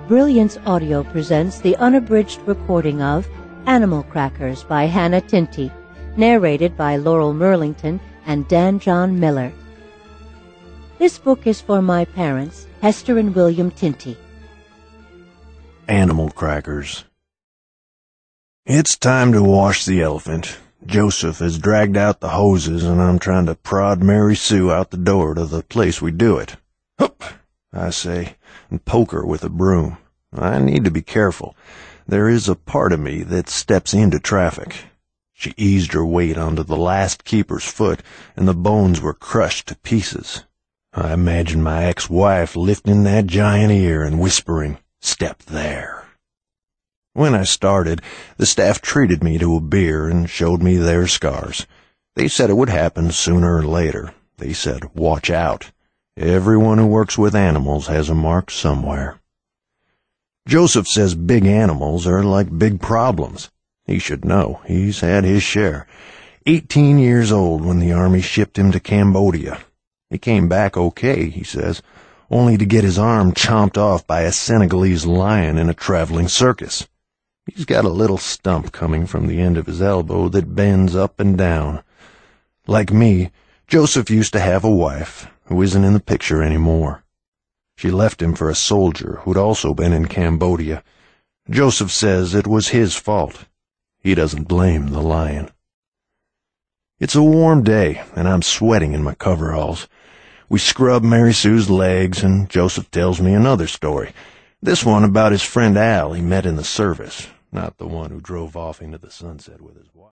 Brilliance Audio presents the unabridged recording of Animal Crackers by Hannah Tinty, narrated by Laurel Merlington and Dan John Miller. This book is for my parents, Hester and William Tinty. Animal Crackers. It's time to wash the elephant. Joseph has dragged out the hoses, and I'm trying to prod Mary Sue out the door to the place we do it. Hup, I say, and poke her with a broom. I need to be careful. There is a part of me that steps into traffic. She eased her weight onto the last keeper's foot, and the bones were crushed to pieces. I imagine my ex-wife lifting that giant ear and whispering, "Step there." When I started, the staff treated me to a beer and showed me their scars. They said it would happen sooner or later. They said, "Watch out. Everyone who works with animals has a mark somewhere." Joseph says big animals are like big problems. He should know. He's had his share. 18 years old when the army shipped him to Cambodia. He came back okay, he says, only to get his arm chomped off by a Senegalese lion in a traveling circus. He's got a little stump coming from the end of his elbow that bends up and down. Like me, Joseph used to have a wife who isn't in the picture anymore. She left him for a soldier who'd also been in Cambodia. Joseph says it was his fault. He doesn't blame the lion. It's a warm day, and I'm sweating in my coveralls. We scrub Mary Sue's legs, and Joseph tells me another story. This one about his friend Al he met in the service, not the one who drove off into the sunset with his wife.